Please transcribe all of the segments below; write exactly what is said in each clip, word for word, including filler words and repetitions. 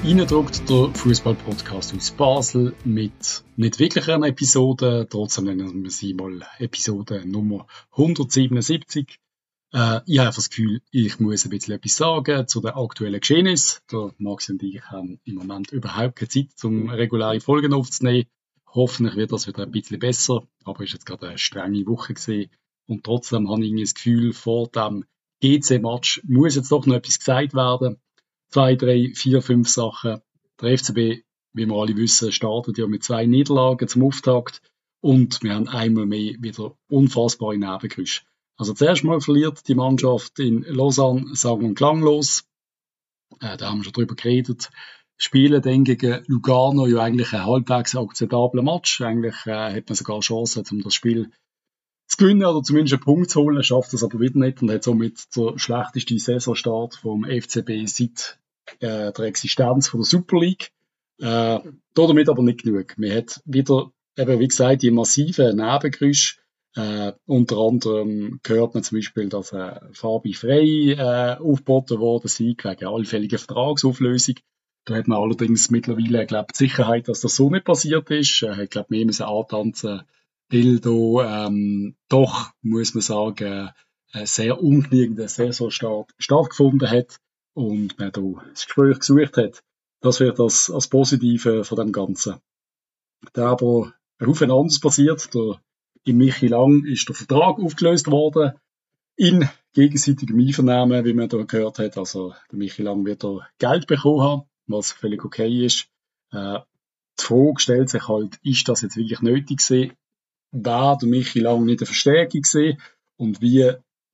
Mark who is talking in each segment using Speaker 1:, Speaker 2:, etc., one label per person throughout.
Speaker 1: Reindruckt der Fußball-Podcast aus Basel mit nicht wirklich einer Episode, trotzdem nennen wir sie mal Episode Nummer hundertsiebenundsiebzig. Äh, ich habe das Gefühl, ich muss ein bisschen etwas sagen zu den aktuellen Geschehnissen. Der Maxi und ich haben im Moment überhaupt keine Zeit, um reguläre Folgen aufzunehmen. Hoffentlich wird das wieder ein bisschen besser, aber es war jetzt gerade eine strenge Woche gewesen. Und trotzdem habe ich irgendwie das Gefühl, vor dem G C-Match muss jetzt doch noch etwas gesagt werden. Zwei, drei, vier, fünf Sachen. Der F C B, wie wir alle wissen, startet ja mit zwei Niederlagen zum Auftakt. Und wir haben einmal mehr wieder unfassbare Nebengeräusche. Also zuerst mal verliert die Mannschaft in Lausanne sang- und klanglos. Äh, da haben wir schon drüber geredet. Spielen dann gegen Lugano ja eigentlich ein halbwegs akzeptabler Match. Eigentlich äh, hat man sogar Chancen, um das Spiel zu gewinnen oder zumindest einen Punkt zu holen, schafft das aber wieder nicht und hat somit der schlechteste Saisonstart vom F C B seit äh, der Existenz von der Super League. Äh, damit aber nicht genug. Man hat wieder, eben wie gesagt, die massiven Nebengeräusche. Äh, unter anderem hört man zum Beispiel, dass äh, Fabi Frey äh, aufgeboten worden sei, wegen allfälliger Vertragsauflösung. Da hat man allerdings mittlerweile, glaube ich, die Sicherheit, dass das so nicht passiert ist. Er hat, glaube ich, mehr müssen antanzen, weil da ähm, doch, muss man sagen, ein sehr ungenügender Saisonstart stattgefunden hat und man da das Gespräch gesucht hat. Das wird das als Positive von dem Ganzen. Da aber ein Haufen anderes passiert. Der, im Michi Lang ist der Vertrag aufgelöst worden, in gegenseitigem Einvernehmen, wie man da gehört hat. Also der Michi Lang wird da Geld bekommen haben, was völlig okay ist. Äh, die Frage stellt sich halt, ist das jetzt wirklich nötig gewesen? War der Michi Lang nicht eine Verstärkung gewesen? Und wie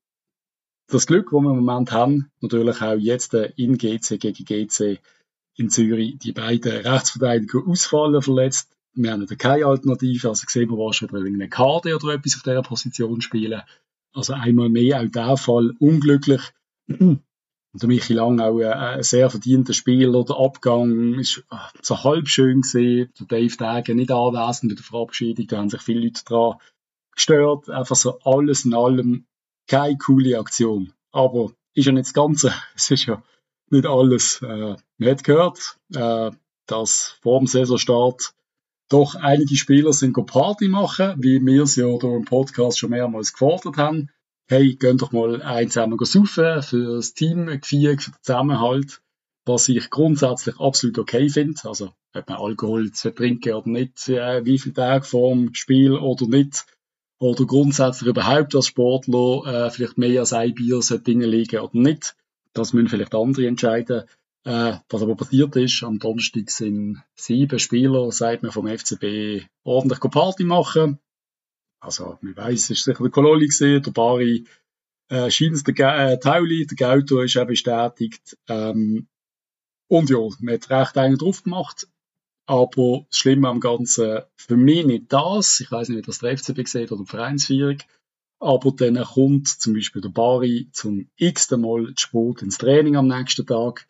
Speaker 1: das Glück, das wir im Moment haben, natürlich auch jetzt in G C gegen G C in Zürich, die beiden Rechtsverteidiger ausfallen, verletzt. Wir haben keine Alternative, also sehen wir wahrscheinlich wieder irgendeine Karte oder etwas auf dieser Position spielen. Also einmal mehr auch der Fall unglücklich. Und der Michi Lang auch ein sehr verdienter Spieler. Der Abgang ist so halb schön gesehen. Der Dave Degen nicht anwesend bei der Verabschiedung. Da haben sich viele Leute daran gestört. Einfach so alles in allem keine coole Aktion. Aber ist ja nicht das Ganze. Es ist ja nicht alles. Äh, man hat gehört, äh, dass vor dem Saisonstart doch einige Spieler sind Party machen, wie wir es ja hier im Podcast schon mehrmals gefordert haben. Hey, gehen doch mal ein zusammen saufen für das Teamgefüge, für den Zusammenhalt, was ich grundsätzlich absolut okay finde. Also, ob man Alkohol zu trinken oder nicht, äh, wie viele Tage vor dem Spiel oder nicht, oder grundsätzlich überhaupt als Sportler äh, vielleicht mehr als ein Bier Dinge liegen oder nicht. Das müssen vielleicht andere entscheiden. Äh, was aber passiert ist, am Donnerstag sind sieben Spieler, sagt man, vom F C B ordentlich Party machen. Also, man weiss, es ist sicher der Kololi gesehen, der Bari, äh, scheint es der Ga- äh, Tauli, der Gauto ist auch bestätigt. Ähm, und ja, man hat recht einen drauf gemacht. Aber das Schlimme am Ganzen, für mich nicht das. Ich weiss nicht, wie das der F C B sieht oder die Vereinsführung. Aber dann kommt zum Beispiel der Bari zum x-ten Mal zu spät ins Training am nächsten Tag.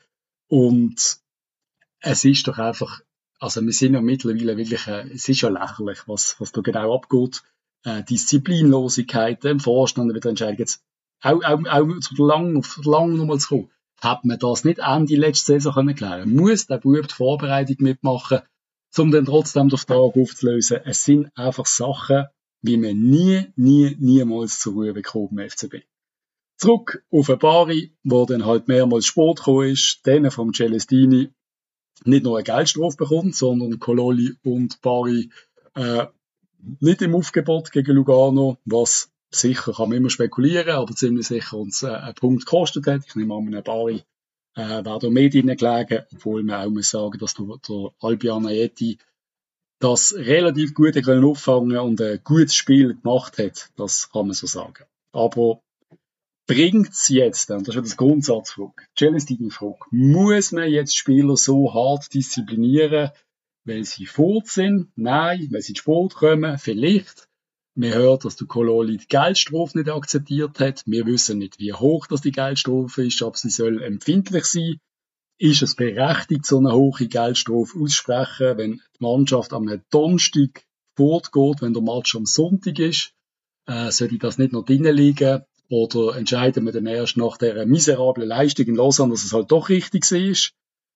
Speaker 1: Und es ist doch einfach, also wir sind ja mittlerweile wirklich, äh, es ist ja lächerlich, was, was da genau abgeht. Äh, Disziplinlosigkeit, im Vorstand wird entscheiden. Jetzt auch, auch, auch zu lang, auf lang nochmal zu kommen. Hat man das nicht Ende letzte Saison können klären? Muss der Bub die Vorbereitung mitmachen, um dann trotzdem den Vertrag aufzulösen? Es sind einfach Sachen, wie man nie, nie, niemals zur Ruhe bekommen im F C B. Zurück auf den Bari, wo dann halt mehrmals Sport gekommen ist, dann vom Celestini nicht nur eine Geldstrafe bekommt, sondern Kololi und Bari äh, nicht im Aufgebot gegen Lugano, was sicher kann man immer spekulieren, aber ziemlich sicher uns äh, einen Punkt gekostet hat. Ich nehme an, einem Bari äh, wäre da mehr drin gelegen, obwohl man auch muss sagen, dass der, der Albion Ayeti das relativ gut können auffangen und ein gutes Spiel gemacht hat. Das kann man so sagen. Aber bringt es jetzt, und das ist ja das Grundsatzfrage, Celestini-Frage, muss man jetzt Spieler so hart disziplinieren, weil sie fort sind? Nein. Weil sie zu spät kommen? Vielleicht. Wir hören, dass der Kololi die Geldstrafe nicht akzeptiert hat. Wir wissen nicht, wie hoch das die Geldstrafe ist, ob sie soll empfindlich sein. Ist es berechtigt, so eine hohe Geldstrafe auszusprechen, wenn die Mannschaft am Donnerstag fortgeht, wenn der Match am Sonntag ist? Äh, sollte das nicht noch drinnen liegen? Oder entscheiden wir dann erst nach dieser miserablen Leistung in Lausanne, dass es halt doch richtig war?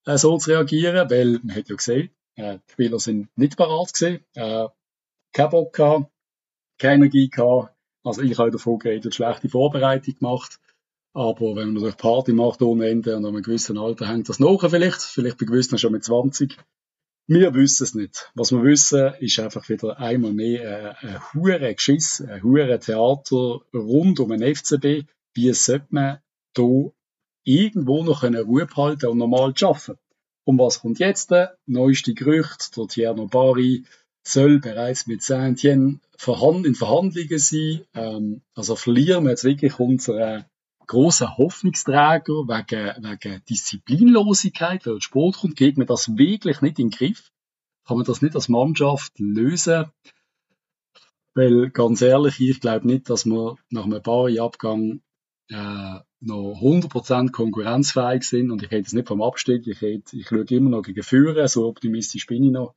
Speaker 1: äh, so zu reagieren, weil man hat ja gesehen, äh, die Spieler sind nicht parat gewesen, äh, kein Bock gehabt, keine Energie gehabt. Also ich habe davon geredet, schlechte Vorbereitung gemacht. Aber wenn man natürlich Party macht ohne Ende und an einem gewissen Alter hängt das nach vielleicht, vielleicht bei gewissen schon mit zwanzig. Wir wissen es nicht. Was wir wissen, ist einfach wieder einmal mehr ein, ein hure Geschiss, ein hure Theater rund um den F C B. Wie sollte man hier irgendwo noch eine Ruhe behalten und normal arbeiten? Und was kommt jetzt? Neueste Gerüchte, der Thierry Bari soll bereits mit Saint-Étienne verhand in Verhandlungen sein. Ähm, also verlieren wir jetzt wirklich unseren grossen Hoffnungsträger wegen, wegen Disziplinlosigkeit, weil der Sport kommt, kriegt man das wirklich nicht in den Griff. Kann man das nicht als Mannschaft lösen? Weil, ganz ehrlich, ich glaube nicht, dass wir nach einem Bari-Abgang äh, noch hundert Prozent konkurrenzfähig sind. Und ich rede jetzt nicht vom Abstieg, ich, rede, ich schaue immer noch gegen Führer, so optimistisch bin ich noch.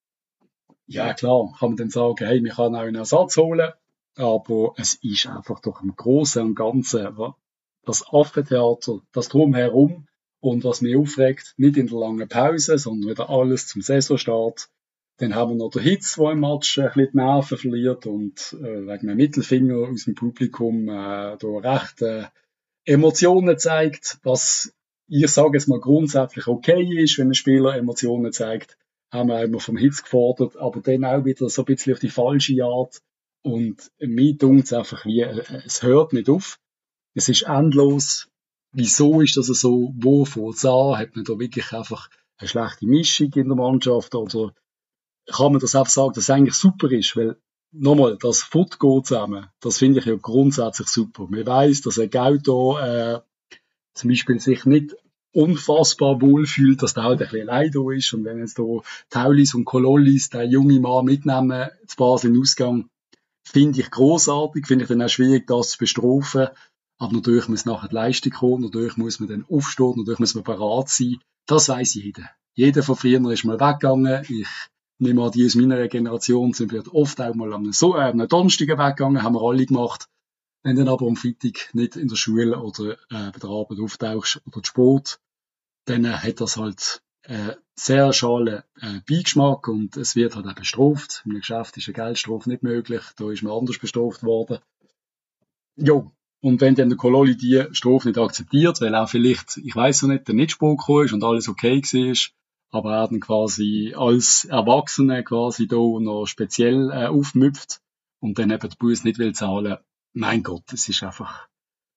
Speaker 1: Ja, klar, kann man dann sagen, hey, wir können auch einen Ersatz holen. Aber es ist einfach doch im Großen und Ganzen das Affentheater, das Drumherum und was mich aufregt, nicht in der langen Pause, sondern wieder alles zum Saisonstart. Dann haben wir noch den Hitz, der im Match ein bisschen die Nerven verliert und äh, wegen einem Mittelfinger aus dem Publikum äh, da recht äh, Emotionen zeigt, was ich sage jetzt mal grundsätzlich okay ist, wenn ein Spieler Emotionen zeigt, haben wir immer vom Hitz gefordert, aber dann auch wieder so ein bisschen auf die falsche Art und mir dunkt es einfach wie, äh, es hört nicht auf. Es ist endlos. Wieso ist das so? Wo fängt es an? Hat man da wirklich einfach eine schlechte Mischung in der Mannschaft? Oder kann man das einfach sagen, dass es eigentlich super ist? Weil, nochmal, das Football zusammen, das finde ich ja grundsätzlich super. Man weiss, dass ein Gauto äh, zum Beispiel sich nicht unfassbar wohl fühlt, dass der halt ein bisschen allein da ist. Und wenn jetzt da Taulis und Kolollis den jungen Mann mitnehmen, zu Basel in den Ausgang, finde ich grossartig, finde ich dann auch schwierig, das zu bestrafen. Aber natürlich muss nachher die Leistung kommen, natürlich muss man dann aufstehen, natürlich muss man bereit sein. Das weiss jeder. Jeder von früher ist mal weggegangen. Ich nehme an, die aus meiner Generation sind wir oft auch mal am so, äh, am Donnerstag weggegangen, haben wir alle gemacht. Wenn dann aber am Freitag nicht in der Schule oder äh, bei der Arbeit auftauchst oder Sport, dann äh, hat das halt äh, sehr schalen äh, Beigeschmack und es wird halt auch bestraft. Im Geschäft ist eine Geldstrafe nicht möglich, da ist man anders bestraft worden. Jo, und wenn dann der Kololi die Strafe nicht akzeptiert, weil auch vielleicht, ich weiss noch nicht, der Nicht-Sport gekommen ist und alles okay war, aber er dann quasi als Erwachsener quasi da noch speziell äh, aufmüpft und dann eben die Buß nicht will zahlen. Mein Gott, es ist einfach,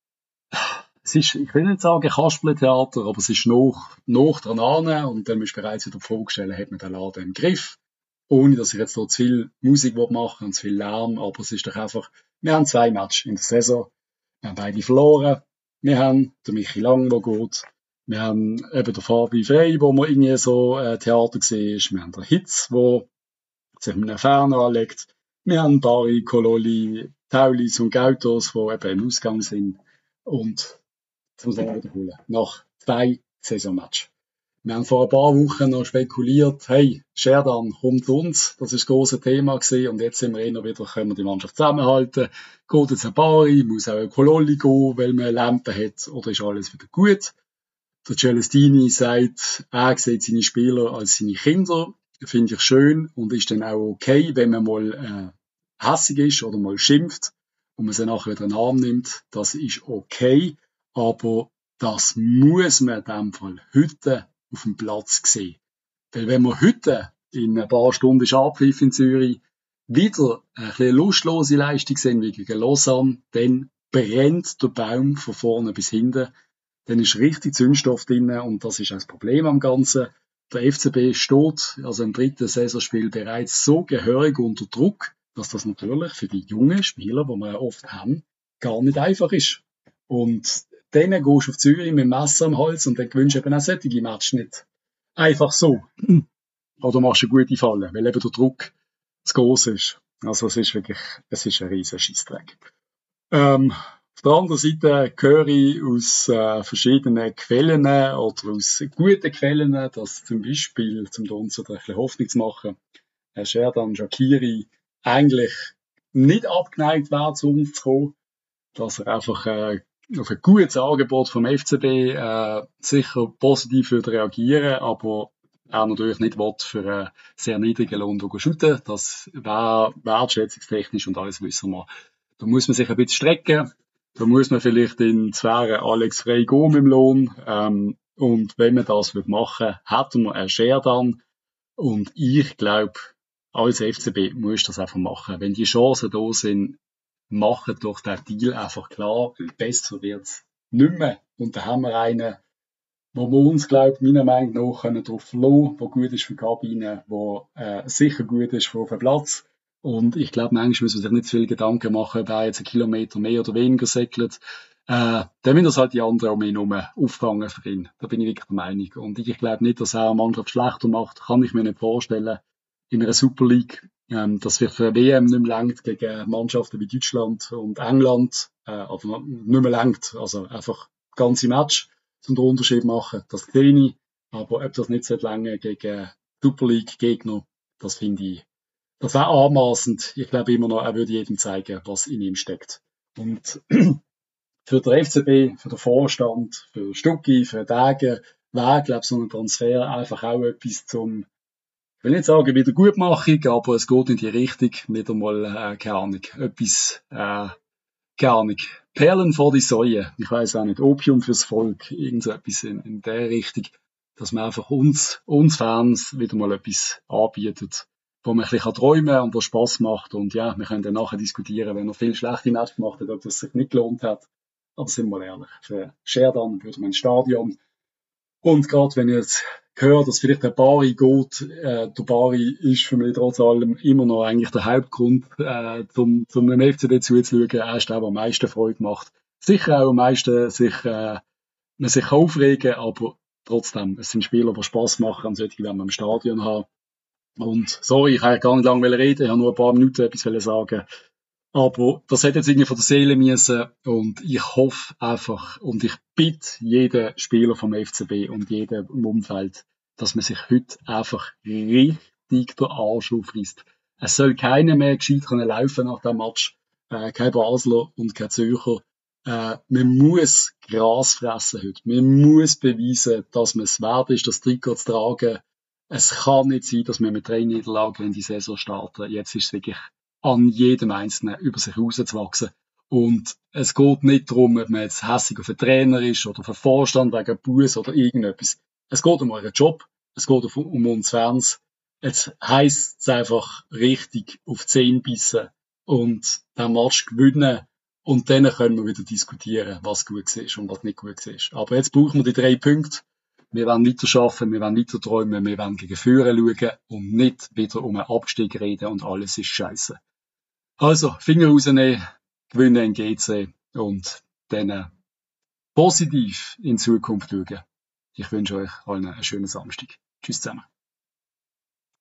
Speaker 1: es ist, ich will nicht sagen Kasperletheater, aber es ist noch, noch dran an und dann musst du bereits wieder die Frage stellen, hat man den Laden im Griff? Ohne, dass ich jetzt da zu viel Musik machen und zu viel Lärm, aber es ist doch einfach, wir haben zwei Matches in der Saison, wir haben beide verloren, wir haben den Michi Lang, der geht, wir haben eben den Fabi Frey, wo man irgendwie so äh, Theater gesehen ist, wir haben den Hitz, der sich mit einem Ferner anlegt, wir haben Bari, Kololi, Taulis und Gautos, die eben im Ausgang sind und das muss ich auch wiederholen, nach zwei Saisonmatches. Wir haben vor ein paar Wochen noch spekuliert, hey, Scherdan kommt zu uns, das ist das grosse Thema gewesen, und jetzt sind wir immer wieder, können wir die Mannschaft zusammenhalten, geht jetzt ein Bari, muss auch ein Kololi gehen, weil man Lampen hat, oder ist alles wieder gut? Der Celestini sagt, er sieht seine Spieler als seine Kinder, finde ich schön, und ist dann auch okay, wenn man mal äh, hässig ist oder mal schimpft, und man sie nachher wieder in den Arm nimmt, das ist okay, aber das muss man in dem Fall heute auf dem Platz sehen. Weil wenn wir heute in ein paar Stunden ist Abpfiff in Zürich wieder eine bisschen lustlose Leistung sehen wie gegen Lausanne, dann brennt der Baum von vorne bis hinten. Dann ist richtig Zündstoff drin und das ist auch das Problem am Ganzen. Der F C B steht also im dritten Saisonspiel bereits so gehörig unter Druck, dass das natürlich für die jungen Spieler, die wir ja oft haben, gar nicht einfach ist. Und dann gehst du auf Zürich mit dem Messer am Hals und dann gewinnst du eben auch solche Matches nicht. Einfach so. Oder machst du eine gute Falle, weil eben der Druck zu groß ist. Also es ist wirklich, es ist ein riesen Scheissdreck. Ähm, auf der anderen Seite höre ich aus äh, verschiedenen Quellen oder aus guten Quellen, dass zum Beispiel, zum uns ein bisschen Hoffnung zu machen, Herr Sherdan Shaqiri eigentlich nicht abgeneigt wäre, zu uns zu kommen, dass er einfach äh, auf ein gutes Angebot vom F C B äh, sicher positiv würde reagieren, aber auch natürlich nicht will für einen sehr niedrigen Lohn shooten. Das wäre wertschätzungstechnisch und alles wissen wir. Da muss man sich ein bisschen strecken. Da muss man vielleicht in zwei Alex Frey gehen mit dem Lohn. Ähm, und wenn man das machen würde, hätten wir einen Share dann. Und ich glaube, als F C B muss das einfach machen. Wenn die Chancen da sind, machen doch den Deal einfach klar. Besser wird's nicht mehr. Und da haben wir einen, wo wir uns, glaube ich, meiner Meinung nach können drauf verlassen, der gut ist für die Kabine, der äh, sicher gut ist für auf den Platz. Und ich glaube, manchmal müssen wir sich nicht zu viel Gedanken machen, ob er jetzt einen Kilometer mehr oder weniger segelt. Äh, dann müssen das halt die anderen um ihn herum auffangen für ihn. Da bin ich wirklich der Meinung. Und ich glaube nicht, dass er eine Mannschaft schlechter macht. Kann ich mir nicht vorstellen. In einer Super League, ähm, das wird für eine W M nicht mehr langt gegen Mannschaften wie Deutschland und England. Äh, aber nicht mehr langt. Also einfach ganze Match zum den Unterschied machen. Das sehe ich. Aber ob das nicht so lange gegen Super League Gegner, das finde ich, das wäre anmaßend. Ich glaube immer noch, er würde jedem zeigen, was in ihm steckt. Und für den F C B, für den Vorstand, für Stucki, für Degen, wäre, glaube ich, so ein Transfer einfach auch etwas zum, ich will nicht sagen Wiedergutmachung, aber es geht in die Richtung, wieder mal, äh, keine Ahnung, etwas, äh, keine Ahnung, Perlen vor die Säue. Ich weiss auch nicht, Opium fürs Volk, irgend so etwas in, in der Richtung, dass man einfach uns, uns Fans wieder mal etwas anbietet, wo man ein bisschen träumen kann und wo Spass macht. Und ja, wir können dann nachher diskutieren, wenn er viel schlechte Matches gemacht hat, ob das sich nicht gelohnt hat. Aber sind wir mal ehrlich, für Sheridan würde man ins Stadion. Und gerade wenn ich jetzt höre, dass vielleicht der Bari geht, äh, der Bari ist für mich trotz allem immer noch eigentlich der Hauptgrund, äh, zum, zum dem F C B zuzuschauen. Er ist der, der am meisten Freude macht. Sicher auch am meisten sich, äh, man sich aufregen, aber trotzdem, es sind Spieler, die Spass machen, und solche, die wir im Stadion haben. Und sorry, ich wollte gar nicht lange reden, ich habe nur ein paar Minuten etwas sagen. Aber das hat jetzt irgendwie von der Seele müssen und ich hoffe einfach und ich bitte jeden Spieler vom F C B und jeden im Umfeld, dass man sich heute einfach richtig den Arsch aufreißt. Es soll keiner mehr gescheit können laufen nach dem Match, äh, kein Basler und kein Zürcher. Äh, man muss Gras fressen heute. Man muss beweisen, dass man es wert ist, das Trikot zu tragen. Es kann nicht sein, dass wir mit drei Niederlagen in die Saison starten. Jetzt ist es wirklich an jedem Einzelnen über sich rauszuwachsen. Und es geht nicht darum, ob man jetzt hässig auf einen Trainer ist oder auf einen Vorstand wegen Buß oder irgendetwas. Es geht um euren Job. Es geht um uns Fans. Jetzt heisst es einfach richtig auf die Zähne bissen und den Match gewinnen. Und dann können wir wieder diskutieren, was gut ist und was nicht gut ist. Aber jetzt brauchen wir die drei Punkte. Wir wollen weiter arbeiten, wir wollen weiter träumen, wir wollen gegen Führer schauen und nicht wieder um einen Abstieg reden und alles ist scheiße. Also, Finger rausnehmen, gewinnen in G C und dann positiv in Zukunft schauen. Ich wünsche euch allen einen schönen Samstag. Tschüss zusammen.